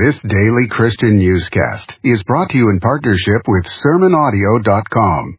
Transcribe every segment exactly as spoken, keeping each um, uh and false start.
This daily Christian newscast is brought to you in partnership with sermon audio dot com.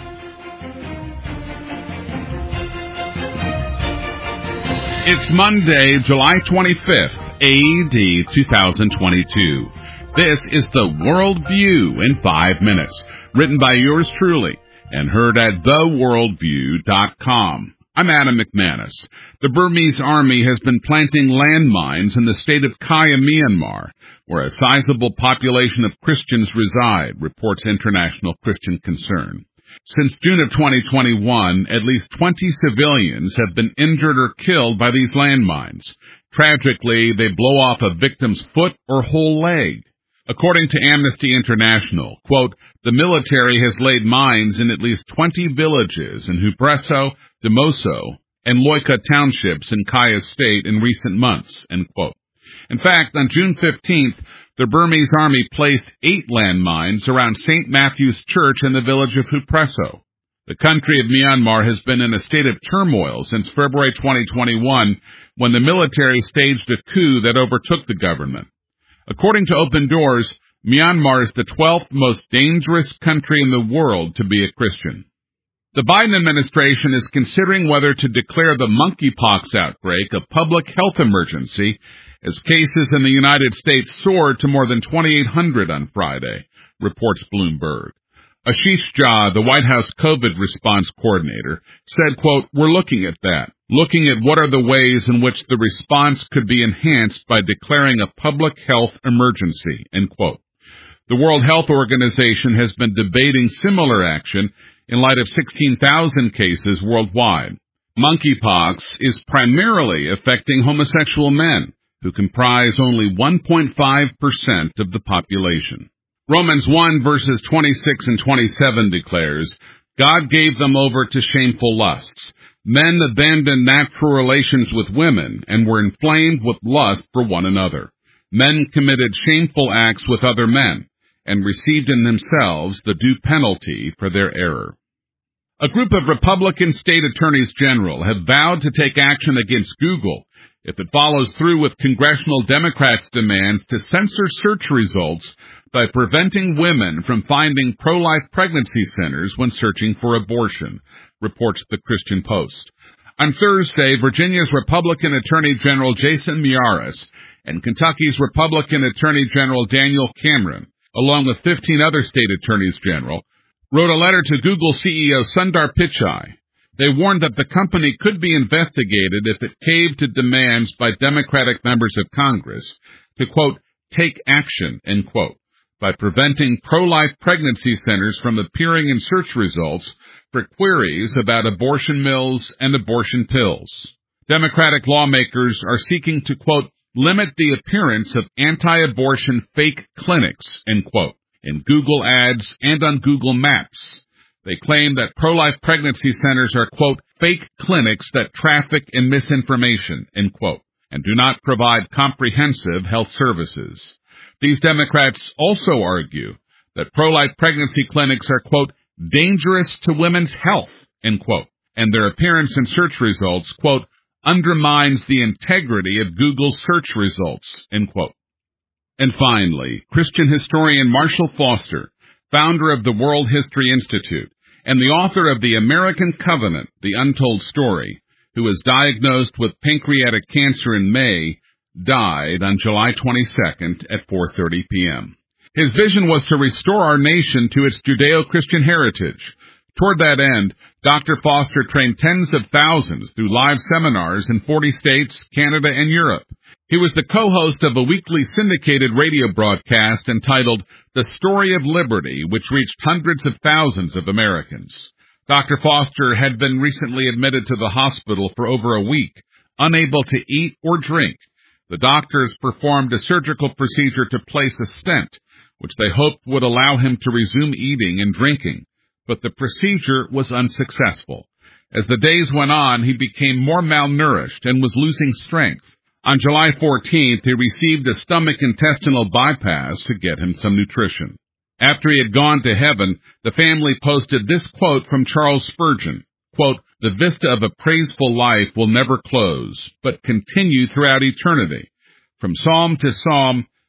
It's Monday, July twenty-fifth, A D two thousand twenty-two. This is the World View in five minutes, written by yours truly and heard at the world view dot com. I'm Adam McManus. The Burmese army has been planting landmines in the state of Kaya, Myanmar, where a sizable population of Christians reside, reports International Christian Concern. Since June of twenty twenty-one, at least twenty civilians have been injured or killed by these landmines. Tragically, they blow off a victim's foot or whole leg. According to Amnesty International, quote, the military has laid mines in at least twenty villages in Hupreso, Demoso, and Loika townships in Kaya State in recent months, end quote. In fact, on June fifteenth, the Burmese army placed eight landmines around Saint Matthew's Church in the village of Hupreso. The country of Myanmar has been in a state of turmoil since February twenty twenty-one, when the military staged a coup that overtook the government. According to Open Doors, Myanmar is the twelfth most dangerous country in the world to be a Christian. The Biden administration is considering whether to declare the monkeypox outbreak a public health emergency as cases in the United States soared to more than twenty-eight hundred on Friday, reports Bloomberg. Ashish Jha, the White House COVID response coordinator, said, quote, we're looking at that, looking at what are the ways in which the response could be enhanced by declaring a public health emergency, end quote. The World Health Organization has been debating similar action in light of sixteen thousand cases worldwide. Monkeypox is primarily affecting homosexual men, who comprise only one point five percent of the population. Romans one verses twenty-six and twenty-seven declares, God gave them over to shameful lusts. Men abandoned natural relations with women and were inflamed with lust for one another. Men committed shameful acts with other men and received in themselves the due penalty for their error. A group of Republican state attorneys general have vowed to take action against Google if it follows through with congressional Democrats' demands to censor search results by preventing women from finding pro-life pregnancy centers when searching for abortion, reports the Christian Post. On Thursday, Virginia's Republican Attorney General Jason Miyares and Kentucky's Republican Attorney General Daniel Cameron, along with fifteen other state attorneys general, wrote a letter to Google C E O Sundar Pichai. They warned that the company could be investigated if it caved to demands by Democratic members of Congress to, quote, take action, end quote, by preventing pro-life pregnancy centers from appearing in search results for queries about abortion mills and abortion pills. Democratic lawmakers are seeking to, quote, limit the appearance of anti-abortion fake clinics, end quote, in Google Ads and on Google Maps. They claim that pro-life pregnancy centers are, quote, fake clinics that traffic in misinformation, end quote, and do not provide comprehensive health services. These Democrats also argue that pro-life pregnancy clinics are, quote, dangerous to women's health, end quote, and their appearance in search results, quote, undermines the integrity of Google's search results, end quote. And finally, Christian historian Marshall Foster, founder of the World History Institute, and the author of The American Covenant, The Untold Story, who was diagnosed with pancreatic cancer in May, died on July twenty-second at four thirty p.m. His vision was to restore our nation to its Judeo-Christian heritage. Toward that end, Doctor Foster trained tens of thousands through live seminars in forty states, Canada, and Europe. He was the co-host of a weekly syndicated radio broadcast entitled The Story of Liberty, which reached hundreds of thousands of Americans. Doctor Foster had been recently admitted to the hospital for over a week, unable to eat or drink. The doctors performed a surgical procedure to place a stent, which they hoped would allow him to resume eating and drinking, but the procedure was unsuccessful. As the days went on, he became more malnourished and was losing strength. On July fourteenth, he received a stomach-intestinal bypass to get him some nutrition. After he had gone to heaven, the family posted this quote from Charles Spurgeon, quote, the vista of a praiseful life will never close, but continue throughout eternity. From psalm to psalm,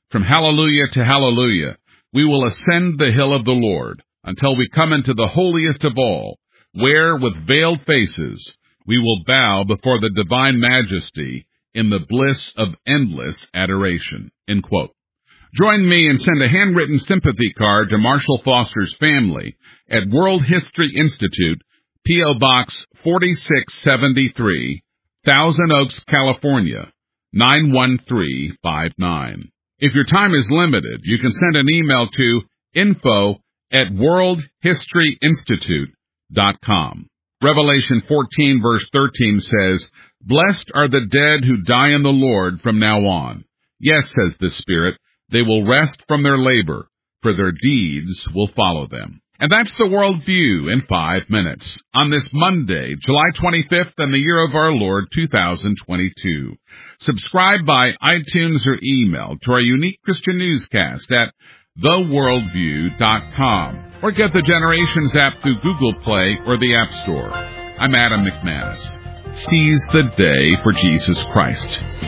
From hallelujah to hallelujah, we will ascend the hill of the Lord until we come into the holiest of all, where, with veiled faces, we will bow before the divine majesty in the bliss of endless adoration. End quote. Join me and send a handwritten sympathy card to Marshall Foster's family at World History Institute, P O. Box forty-six seventy-three, Thousand Oaks, California, nine one three five nine. If your time is limited, you can send an email to info at world history institute dot com. Revelation fourteen verse thirteen says, "Blessed are the dead who die in the Lord from now on. Yes, says the Spirit, they will rest from their labor, for their deeds will follow them." And that's the World View in five minutes on this Monday, July twenty-fifth, in the year of our Lord, two thousand twenty-two. Subscribe by iTunes or email to our unique Christian newscast at the worldview dot com, or get the Generations app through Google Play or the App Store. I'm Adam McManus. Seize the day for Jesus Christ.